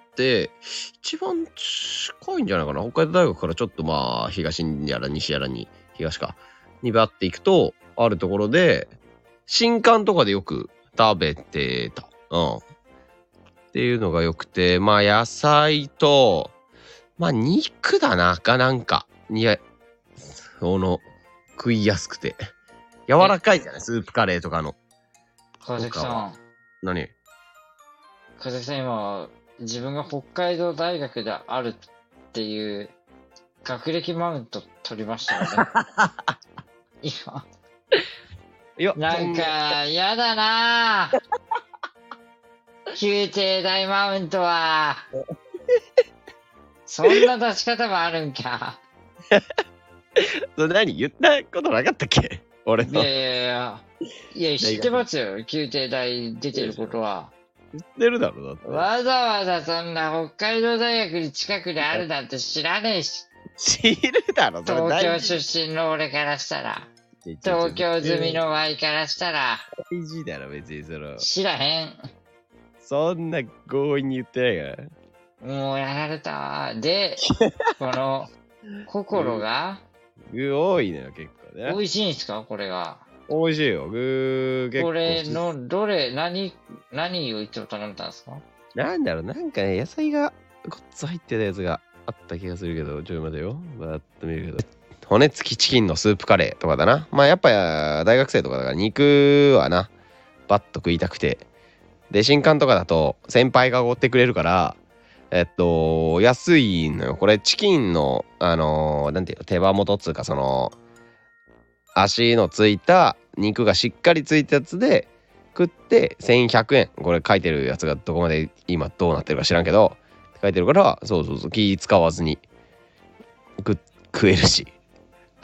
一番近いんじゃないかな。北海道大学からちょっとまあ、東やら西やらに、東か、にバっていくと、あるところで、新館とかでよく食べてた。うん。っていうのがよくて、まあ、野菜と、まあ、肉だな、がなんか、にや、その、食いやすくて。柔らかいじゃないスープカレーとかの。 川崎さん。 何川崎さん今、自分が北海道大学であるっていう学歴マウント取りましたよね。今。 いや、 なんか、やだなぁ。宮廷大マウントは。そんな出し方もあるんか。 それ何言ったことなかったっけ俺の。 いやいやいや。いや、知ってますよ。宮廷大出てることは。 知ってるだろ、だって。 わざわざそんな北海道大学に近くであるなんて知らねえし。 知るだろ、それ東京大事。 出身の俺からしたら。東京済みの Y からしたら。 大事だろ、別にその。 知らへん。 そんな強引に言ってないから。 もうやられたわ。で、この、心が、 具多いのよ、結構ね。 美味しいんすかこれが。 美味しいよ、具結構。 これの、どれ、何、何をいつも頼んだんですかなんだろう、なんかね、野菜がごっつ入ってたやつがあった気がするけど、ちょっと待てよ。バーッと見るけど。骨付きチキンのスープカレーとかだな。まあやっぱ大学生とかだから肉はな、バッと食いたくて。で、新刊とかだと先輩がおごってくれるから、えっと、安いのよ。これチキンの、あのー、なんていうの、手羽元っつうか、その、足のついた肉がしっかりついたやつで食ってせんひゃくえん。これ書いてるやつがどこまで今どうなってるか知らんけど、書いてるから、そうそうそう、気使わずに食食えるし。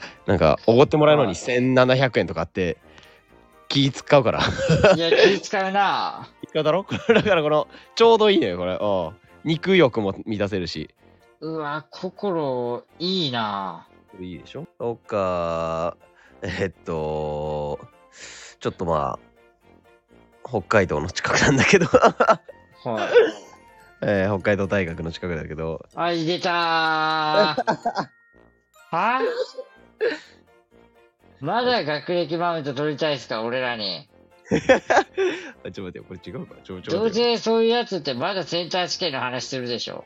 なんかおごってもらうのにせんななひゃくえんとかあって気使うからいや気使うな。 気使うだろだからこのちょうどいいのよこれ。うん肉欲も満たせるし。 うわ心いいな。 いいでしょ。そっかえっとちょっとまあ北海道の近くなんだけどはい、 えー、北海道大学の近くだけど。 はい、出たー。はまだ学歴マウント取りたいっすか、俺らに。 ちょっと待ってよ、これ違うか。ちょ、ちょどうせそういうやつってまだセンター試験の話するでしょ。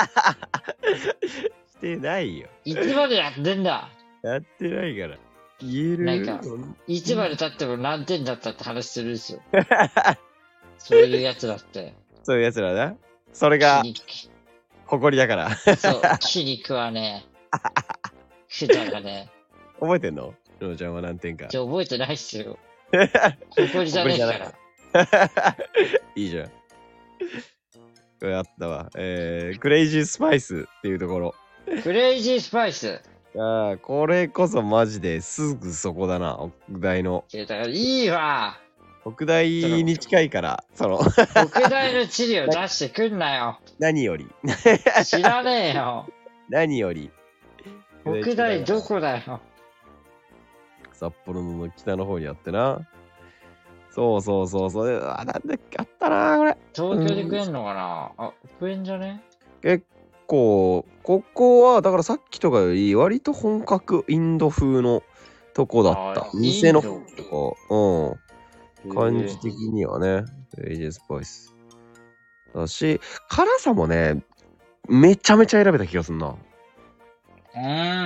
してないよ。 いつまでやってんだ。 やってないから。言える。 なんか、いつまで経っても何点だったって話するんですよ。そういうやつだって。 そういうやつらな。それが、誇りだから。 そう、気に食わねえ。くだらねえ。覚えてんのののちゃんは何点か。 じゃ覚えてないっすよ。誇りじゃねえから。 いいじゃん。これあったわ。えー、クレイジースパイスっていうところ。 クレイジースパイス。 ああ、これこそマジですぐそこだな、北大の。 いやだからいいわ。 北大に近いから、その。 北大の地理を出してくんなよ。 何より。 知らねえよ。 何より。 北大どこだよ。 札幌の北の方にあってな。そうそうそうそう。あ、なんだっけ、あったな、これ。 東京で食えんのかな、うん、あ、食えんじゃね。 結構、ここは、だからさっきとかより、割と本格インド風のとこだった。店のとか、うん。感じ的にはね、エイジェスパイス。だし、辛さもね、めちゃめちゃ選べた気がすんな。 うん。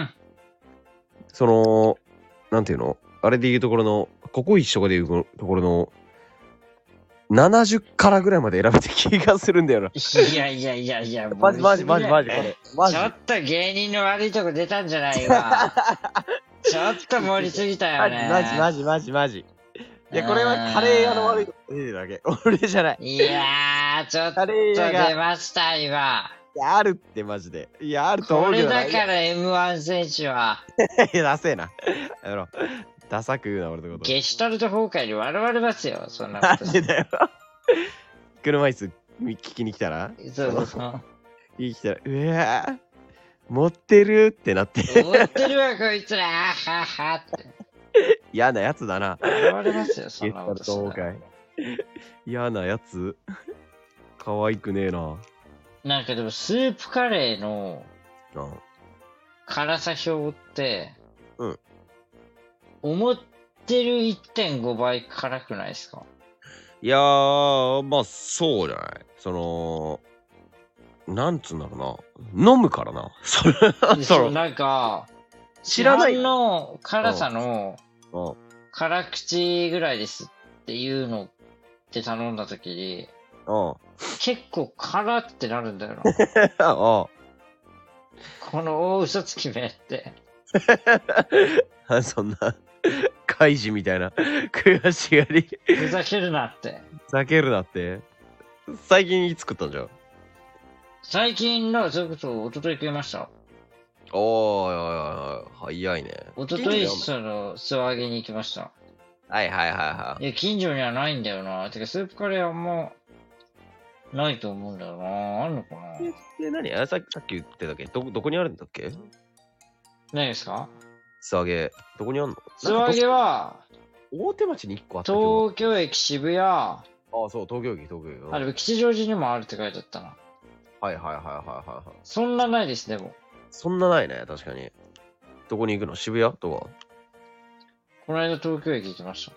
その、なんていうのあれでいうところの、ココイチとかでいうところの、ななじゅうからぐらいまで選べた気がするんだよな。 いやいやいやいや、 マジマジマジマジこれ。マジちょっと芸人の悪いとこ出たんじゃないわ。ちょっと盛りすぎたよね。 マジマジマジマジ。いや、これはカレー屋の悪いとこ出てるだけ。俺じゃない。 いやー、ちょっと出ました、今。 いや、あるってマジで。いや、あると思うけど。 これだから エムワン 選手は。 いや、ダセえな。やめろ。ダサく言うな、俺のこと。 ゲシュタルト崩壊で笑われますよ、そんなこと。 なんでだよ。車椅子聞きに来たらそうそうそう。 聞きに来たら、うわぁ、持ってるってなって。 持ってるわ、こいつら。ははって。 嫌なやつだな。 笑われますよ、そんなことしたら。 嫌なやつ可愛くねえな。 なんかでも、スープカレーの辛さ表って、 うん。 思ってる いってんご 倍辛くないですか？ いやー、まあそうじゃない。その、なんつうんだろうな。飲むからな。それそう、なんか、 知らない市販の辛さのうん。 辛口ぐらいですっていうのって頼んだ時に、 うん。 結構辛ってなるんだよな。 あこの大嘘つきめって。 あ。そんな、カイジみたいな悔しがり。 ふざけるなって。 ふざけるなって。最近いつ食ったんじゃん。 最近の、それこそ、一昨日食いました。 おーいおいおいおい、早いね。 一昨日、その、素揚げに行きました。 はいはいはいはい。 いや、近所にはないんだよな。てか、スープカレーあんま、ないと思うんだよな。あんのかな。 え、何あさっきさっき言ってたっけど、どこにあるんだっけ何ですか？ 素揚げ。どこにあんの素揚げは、 大手町にいっこあった東京駅渋谷、あ、 ああ、そう、東京駅、東京駅。 あれ、吉祥寺にもあるって書いてあったな。 はいはいはいはいはいはい。 そんなないです、でも。 そんなないね、確かに。どこに行くの渋谷とかこの間東京駅行きました。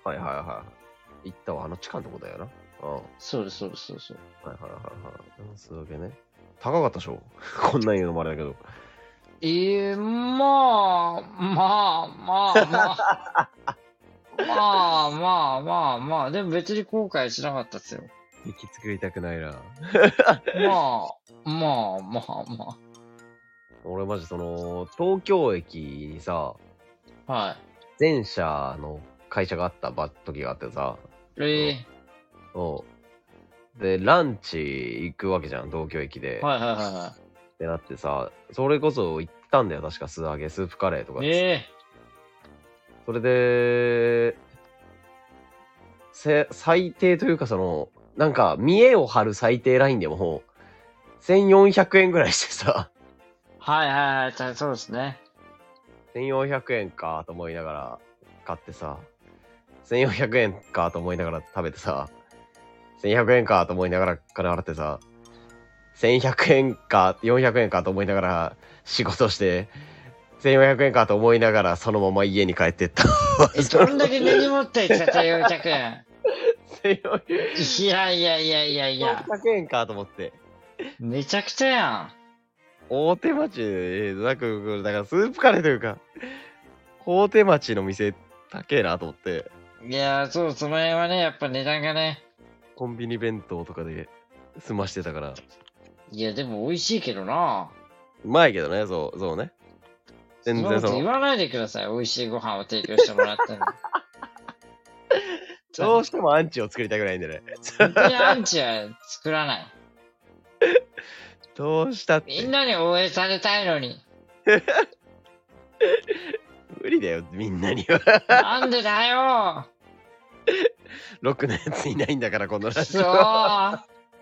はいはいはい。行ったわ、あの地下のとこだよな。うん。 そうです、そうです、そうそう。 はいはいはいはい。そういうわけね。高かったでしょこんなん言うのもあれだけど。 ええー、まあ、まあ、まあ、まあ。まあまあまあまあ、でも別に後悔しなかったですよ。 息作りたくないな。 まあ、まあまあまあ。 俺マジその、東京駅にさ、 はい。 全社の会社があったば時があってさ、 ええそうで、ランチ行くわけじゃん、東京駅で。 ー、はいはいはいはい。 ってなってさ、それこそ、 ったんだよ、確か素揚げ、スープカレーとか。 ええそれで、せ、最低というかその、なんか、見栄を張る最低ラインでも、せんよんひゃくえんぐらいしてさ、 はいはいはい、たそうですね。 せんよんひゃくえんかと思いながら買ってさ、せんよんひゃくえんかと思いながら食べてさ、せんひゃくえんかと思いながら金払ってさ、せんひゃくえんか、よんひゃくえんかと思いながら仕事して、せんよんひゃくえんかと思いながらそのまま家に帰ってった。 え、どんだけ根に持っていっちゃったよんひゃくえん。 せんよんひゃくえん。 いやいやいやいやいや。 よんひゃくえんかと思って。 めちゃくちゃやん。 大手町で、なんか、だからスープカレーというか、大手町の店高えなと思って、 いやー、そう、その辺はね、やっぱ値段がね。 コンビニ弁当とかで済ましてたから。 いや、でも美味しいけどな。 うまいけどね、そう、そうね。全然そそんなこと言の、 わないでください。美味しいご飯を提供してもらったのに。 どうしてもアンチを作りたくないんでね。 本当にアンチは作らない。 どうしたって。 みんなに応援されたいのに。 無理だよ、みんなには。 なんでだよ。 ろくなやついないんだから、このラジそう。 オ。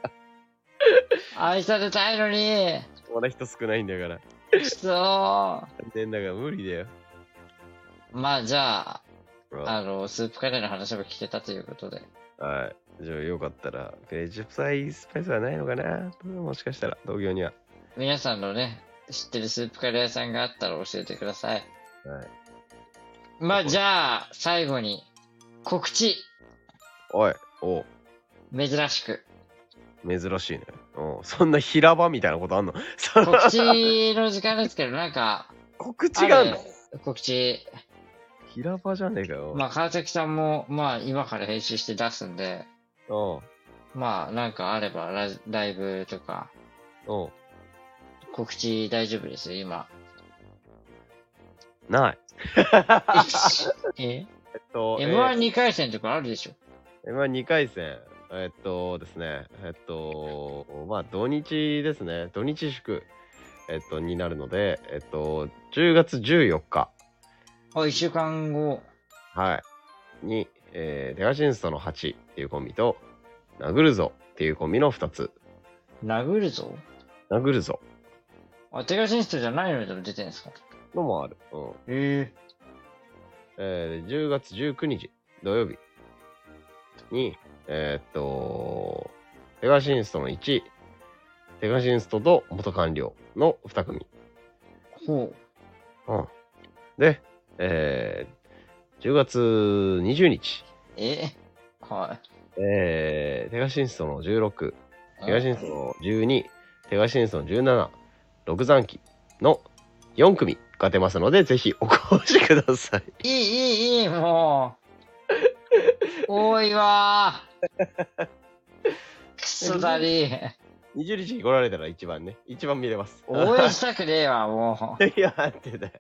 愛されたいのに。 こんな人少ないんだから。 そ残念だから無理だよ。 う。まあじゃあ、 はあの、スープカレーの話も聞けたということで。 い。じゃあよかったら、ケチャップサイスパイスはないのかな、もしかしたら、東京には。 皆さんのね、知ってるスープカレー屋さんがあったら教えてください。 はい。 まあじゃあ、最後に、告知。 おい、おう、 珍しく。 珍しいね。うん、そんな平場みたいなことあんの？その告知の時間ですけど、なんか、 告知があんの？ る告知。 平場じゃねえかよ。 まあ川崎さんも、まあ今から編集して出すんで、 うん。 まあなんかあればライライブとか、 うん。 告知大丈夫ですよ、今。 ない。 ええっと、 エムワンに 回戦とかあるでしょ。 エムワンに 回戦。えっとですね、えっと、まあ土日ですね。土日祝、えっと、になるので、えっと、じゅうがつじゅうよっか。 あ、一週間後。 はい。に、えー、デガシンストのはちっていうコンビと、殴るぞっていうコンビのふたつ。 殴るぞ。 殴るぞあ、テガシンストじゃないのにでも出てんですか。 のもある。うん。 へえ。 えー、じゅうがつじゅうくにち土曜日に、えー、っと、テガシンストのいち、テガシンストと元官僚のに組。 ほう。 うん。で、えー、じゅうがつにじゅうにち、 えはえー、テガシンストのじゅうろく、 い。 テガシンストのじゅうに、テガシンストのじゅうなな、ろく残機のよん組が出ますので、ぜひお越しください。 いい、いい、いい、もう。多いわー。クソだり。 にじゅうにちに来られたら一番ね、一番見れます。 応援したくねえわ、もいや、待ってだよ。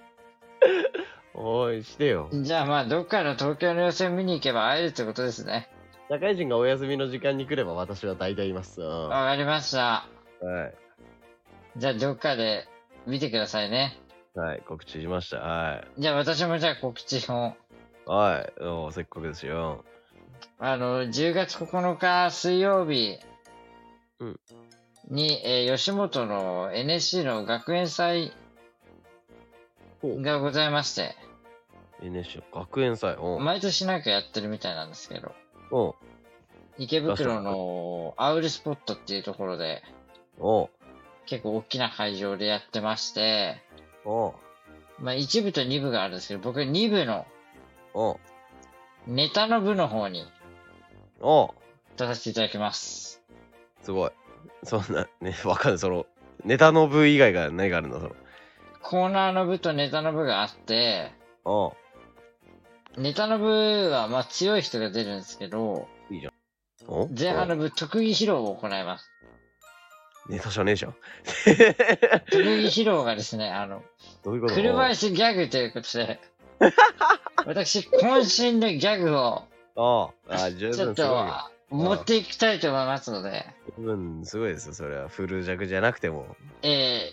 応援してよ。 う。じゃあまあ、どっかの東京の予選見に行けば会えるってことですね。 社会人がお休みの時間に来れば私は大体います。うん、はわかりました。 い。 じゃあ、どっかで見てくださいね。 はい、告知しました。はじゃあ、私もじゃあ告知を。 い。はい。おせっかくですよ。 あの、じゅうがつここのか水曜日うんに、えー吉本の エヌエスシー の学園祭ほう。 がございまして、 エヌエスシー の学園祭。うん。 毎年なんかやってるみたいなんですけど、 うん。 池袋のアウルスポットっていうところで、 おう。 結構大きな会場でやってまして、 おう。 まあ一部と二部があるんですけど、僕二部のおう。 ネタの部の方におう。 出させていただきます。 すごい。そんな、ね、わかんない。その、ネタの部以外が何があるんだ、その。 コーナーの部とネタの部があって、 おう。 ネタの部はまあ強い人が出るんですけど、 お前半の部特技披露を行います。 ネタじゃねえじゃん。 特技披露がですね、あの、 どういうこと？ 車椅子ギャグということで、私、渾身でギャグを、 ああ、あ十ちょっ分すごいよ。 と、持っていきたいと思いますので、 十分すごいですよ、それは。フル弱じゃなくても。 え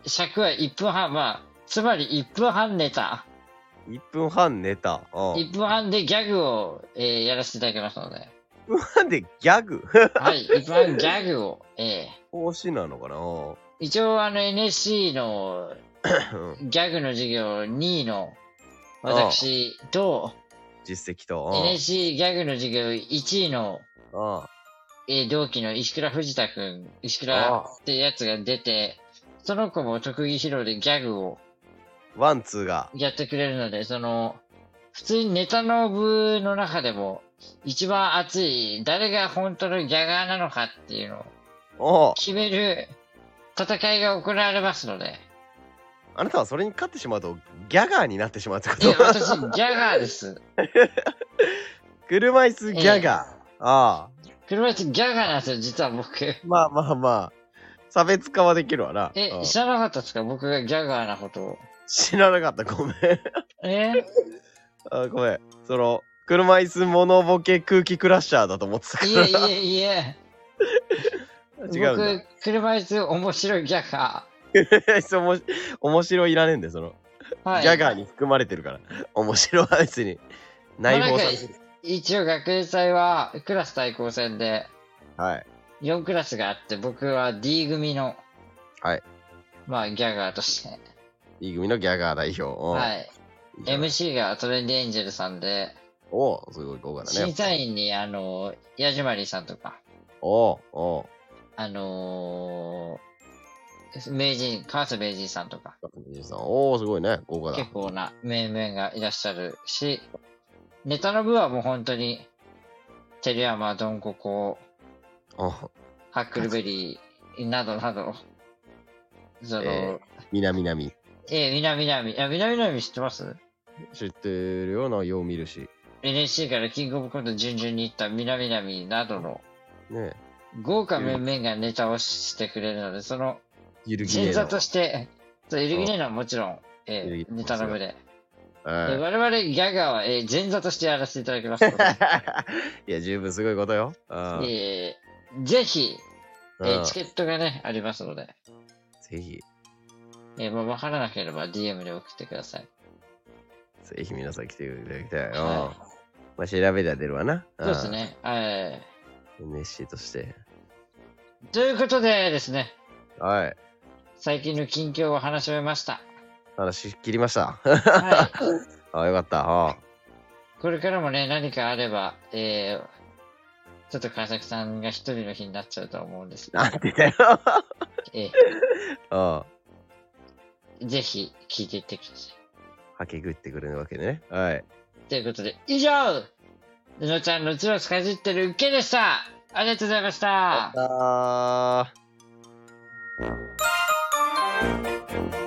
尺はいっぷんはん、まあ、つまりいっぷんはんネタ。 いっぷんはんネタ。うん。 いっぷんはんでギャグを、えーやらせていただきますので。 いっぷんはんでギャグはい、いっぷんはんギャグを、え講師なのかなー一応あの エヌエスシー のうんギャグの授業にいの私と、 実績と。 エヌエスシー ギャグの授業いちいの、 うん。うんえー同期の石倉藤田くん、石倉ってやつが出て、その子も特技披露でギャグをワン、ツーが。 やってくれるので、その、普通にネタの部の中でも、一番熱い、誰が本当のギャガーなのかっていうのをおう決める戦いが行われますので。 あなたはそれに勝ってしまうと、ギャガーになってしまうってこいや、 と私、ギャガーです。 車椅子ギャガー。ああ。 車椅子ギャガーなんですよ、実は僕。 まあまあまあ。差別化はできるわな。 えう、ん知らなかったですか僕がギャガーなことを。 知らなかった。ごめん。 えあごめん。その、車椅子モノボケ空気クラッシャーだと思ってたから。 いえいえいえ。 違うんだ。 僕、車椅子面白いギャガそうおもし面白いらねえんだよ、その。 ー。はい。 ギャガーに含まれてるから。面白い別に。内包されてる。 一応学園祭はクラス対抗戦ではい。 よんクラスがあって、僕は D 組の、 はい。 まあギャガーとして、 B 組のギャガー代表。は。 はいい。エムシー がトレンディエンジェルさんで、 おお、すごい豪華だね。 審査員にあの、ヤジマリーさんとか、 おお、おお。 あのー、名人、川瀬名人さんとか、 おお、すごいね。豪華だ。 結構な面々がいらっしゃるし、ネタの部はもう本当に、テレヤマ、ドンココ、 おハックルベリーなどなど、その、 えーみなみなみ。 えー、みなみなみ、いや、みなみなみ知ってます？ 知ってるような、よう見るし。 エヌエスシー からキングオブコント準々に行ったみなみなみなどのね豪華面々がネタをしてくれるので、そのゆるぎねえの。 前座として、そう、ゆるぎねえのはもちろん、えー、 ゆるぎねえネタの部で。 はいで我々ギャガーは、えー、前座としてやらせていただきますので、 いや、十分すごいことよ。あーえー、ぜひ、えーうんチケットがね、ありますので、 ぜひ、 えー、まあ、わからなければ ディーエム で送ってください。 ぜひ皆さん来ていただきたいよ。 はまあ、調べたら出るわな。 そうですね。はい。 エヌエスシー として。 ということでですね、 はい。 最近の近況を話し終えました。 話し切りました。 はあ、よかった。あい。これからもね、何かあれば、えー、ちょっと川崎さんが一人の日になっちゃうと思うんですけど、 なんてだよ。 えあー、ぜひ聞いていってください。 はけぐってくるわけね。はい。 ということで、以上ののちゃんのチュロスかじってるっけでした。ありがとうございました。 あー。